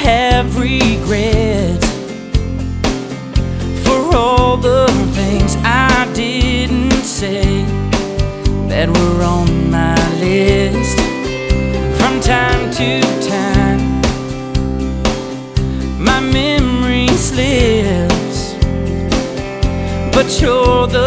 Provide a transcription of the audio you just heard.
have regrets for all the things I didn't say that were on my list. From time to time my memory slips, but you're the